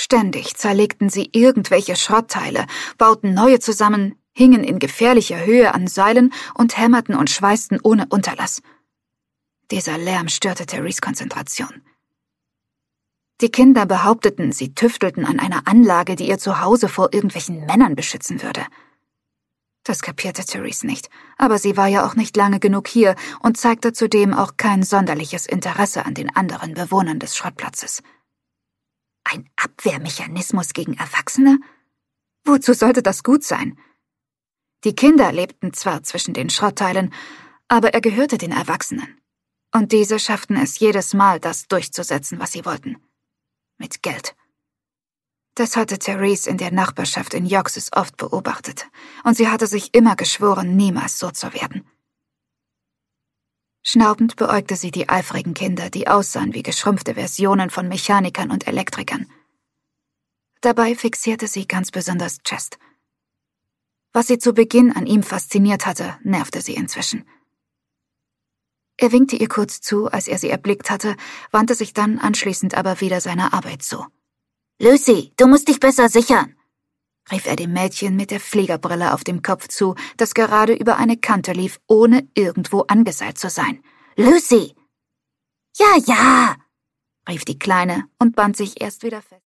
Ständig zerlegten sie irgendwelche Schrottteile, bauten neue zusammen, hingen in gefährlicher Höhe an Seilen und hämmerten und schweißten ohne Unterlass. Dieser Lärm störte Therese Konzentration. Die Kinder behaupteten, sie tüftelten an einer Anlage, die ihr Zuhause vor irgendwelchen Männern beschützen würde. Das kapierte Therese nicht, aber sie war ja auch nicht lange genug hier und zeigte zudem auch kein sonderliches Interesse an den anderen Bewohnern des Schrottplatzes. Ein Abwehrmechanismus gegen Erwachsene? Wozu sollte das gut sein? Die Kinder lebten zwar zwischen den Schrottteilen, aber er gehörte den Erwachsenen. Und diese schafften es jedes Mal, das durchzusetzen, was sie wollten. Mit Geld. Das hatte Therese in der Nachbarschaft in Yoxes oft beobachtet, und sie hatte sich immer geschworen, niemals so zu werden. Schnaubend beäugte sie die eifrigen Kinder, die aussahen wie geschrumpfte Versionen von Mechanikern und Elektrikern. Dabei fixierte sie ganz besonders Chest. Was sie zu Beginn an ihm fasziniert hatte, nervte sie inzwischen. Er winkte ihr kurz zu, als er sie erblickt hatte, wandte sich dann anschließend aber wieder seiner Arbeit zu. »Lucy, du musst dich besser sichern«, rief er dem Mädchen mit der Fliegerbrille auf dem Kopf zu, das gerade über eine Kante lief, ohne irgendwo angeseilt zu sein. »Lucy!« »Ja, ja«, rief die Kleine und band sich erst wieder fest.